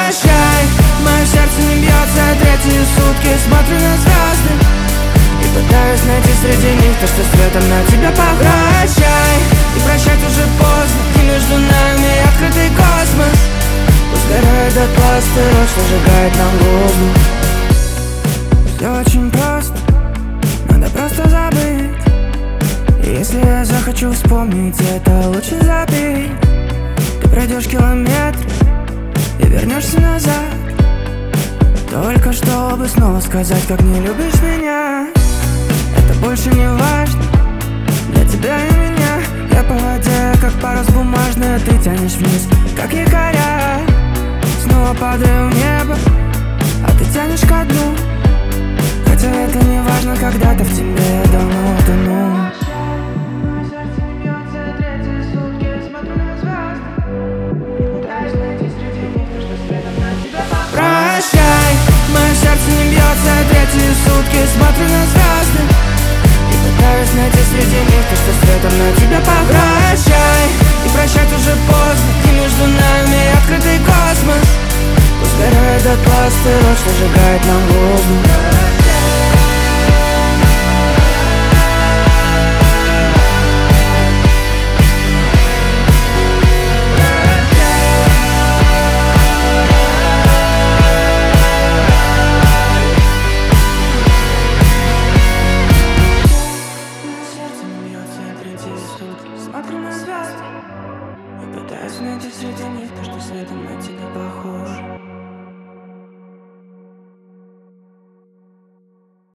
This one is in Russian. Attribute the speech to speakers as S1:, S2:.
S1: Прощай, мое сердце не бьется третьи сутки. Смотрю на звезды и пытаюсь найти среди них то, что светом на тебя похожай. И прощать уже поздно, и между нами открытый космос. Пусть горает дотла астероид, что сжигает нам воздух. Все очень просто, надо просто забыть. И если я захочу вспомнить, это лучше забей. Ты пройдешь километр и вернешься назад, только чтобы снова сказать, как не любишь меня. Это больше не важно для тебя и меня. Я по воде, как парус бумажный, а ты тянешь вниз, как якоря. Снова падаю в небо, а ты тянешь ко дну. Хотя это не важно, когда-то в тебе я давно утону. Прощай, мое сердце не бьется третьи сутки. Смотрю на звезды и пытаюсь найти среди них то, что светом на тебя похожай. И прощать уже поздно, и между нами открытый космос. Пусть горает дотла астероид, что сжигает нам воздух. Смотрю на звезды и пытаюсь найти среди них то, что светом